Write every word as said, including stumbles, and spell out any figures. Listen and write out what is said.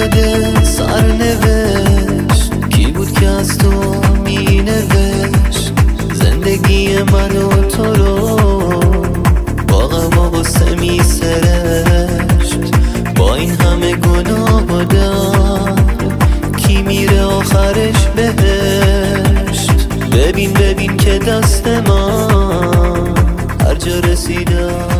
دل سرنوشت، کی بود که از تو می نوشت زندگی من و تو رو، با غم و غصه می سرشت. با این همه گناه و درد کی میره آخرش بهشت؟ ببین ببین که دست من هر جا رسیدم